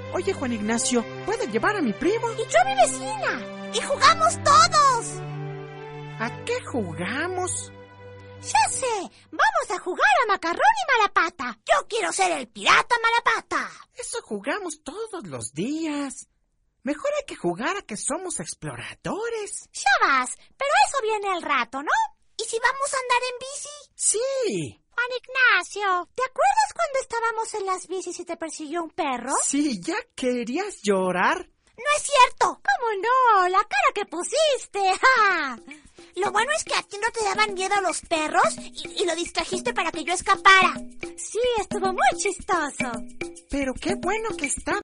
Oye, Juan Ignacio, ¿puedo llevar a mi primo? Y yo a mi vecina. Y jugamos todos. ¿A qué jugamos? Ya sé, vamos a jugar a macarrón y malapata. Yo quiero ser el pirata malapata. Eso jugamos todos los días. Mejor hay que jugar a que somos exploradores. Ya vas, pero eso viene al rato, ¿no? ¿Y si vamos a andar en bici? Sí. Juan Ignacio, ¿te acuerdas cuando estábamos en las bicis y te persiguió un perro? Sí, ¿ya querías llorar? No es cierto. ¿Cómo no? La cara que pusiste. ¡Ja! Lo bueno es que a ti no te daban miedo los perros y lo distrajiste para que yo escapara. Sí, estuvo muy chistoso. Pero qué bueno que está